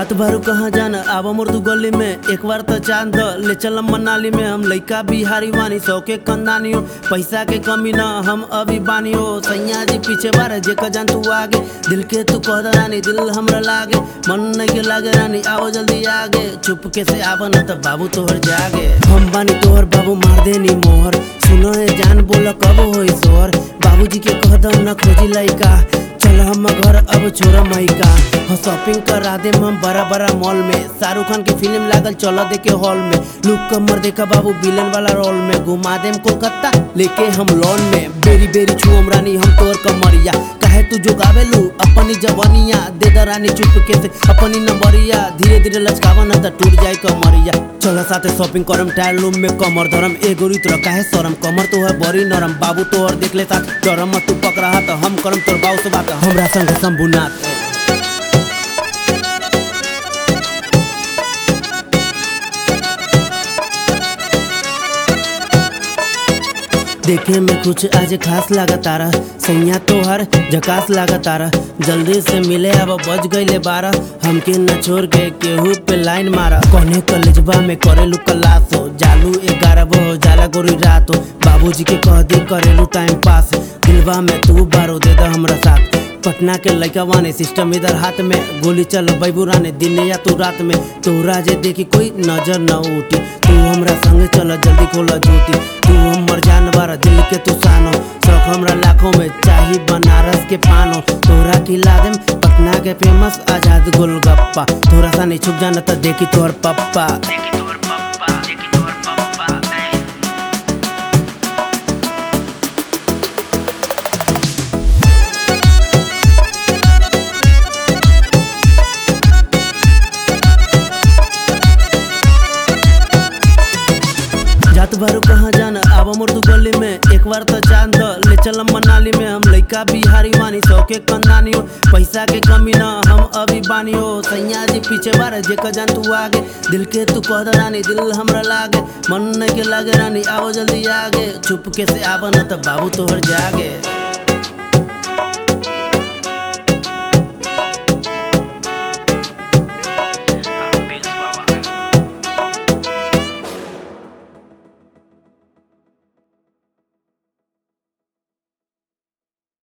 जात बारू कहाँ जाना आवा मुर्दू गली में एक बार तो चांद ले चलम मनाली में। हम लइका बिहारी वानी सौ के कंदानी हो, पैसा के कमी ना हम अभी बानी हो। सैया जी पीछे बार जे का जान तू आगे, दिल के तू कह रानी दिल हमरा लागे। मन नहीं के लागे रानी आओ जल्दी आगे, चुपके से आवा न तब बाबू तोहर जागे। हम बानी तोहर बाबू मार देनी मोहर, सुनो है जान बोला कब होई सोहर। बाबूजी के कह दम न खोजी लइका, चल हम घर अब छोरा माइका। हाँ शॉपिंग करा दे हम बड़ा बड़ा मॉल में, शाहरुख खान की फिल्म लागल चलो देखे हॉल में। लुक कमर देखा बाबू विलन वाला रोल में, घुमा देम कोलकाता लेके हम लॉन में। बेरी बेरी छुअम रानी हम तोर कमरिया, काहे तू जो गावेलू अपनी जवानिया। दे द रानी चुपके से अपनी नंबरिया, धीरे धीरे लचकावा न त टूट जाए कमरिया। चल साथे शॉपिंग करम टायर लूम में कमर धरम, एगो रीत रखा है शरम। कमर तो है बड़ी नरम बाबू तोहर देख ले साथ डरम मत तू पकड़ा तो हम करम तोर बाऊ से बात हमरा संग शंभुनाथ। देखे में कुछ आज खास लगा तारा, सैया तोहर झकास लगा तारा। जल्दी से मिले अब बज गईले 12, हमके न छोड़ के केहू पे लाइन मारा। कोने कलेजबा में करेलू क्लास हो, जालू 11 हो जाला गोरी रात हो। बाबूजी के कह दी करेलू टाइम पास, दिलवा में तू बारो दे दा हमरा साथ। पटना के लइका वाने सिस्टम इधर हाथ में, गोली चल बैबुराने दिन या तू रात में। तोरा जे देखी कोई नजर न उठी, तू हमरा संग चल जल्दी खोला जूती। तू हमर जानवर दिल के तू सानो, शौक हमरा लाखों में चाही बनारस के पानो। तोरा खिला देम पटना के फेमस आजाद गोलगप्पा, थोड़ा सा नहीं छुप जाना तो देखी तोहर पप्पा। जात बारू कहाँ जाना आवा मुर्दू गली में एक बार तो चांद ले चलम मनाली में। हम लइका बिहारी वानी सौ के कंदानी हो, पैसा के कमी ना हम अभी बानी हो। सैया जी पीछे बार जे का जान तू आगे, दिल के तू कह रानी दिल हमरा लागे। मन नहीं के लागे रानी आओ जल्दी आगे, चुपके से आवा न तब बाबू तोहर जागे।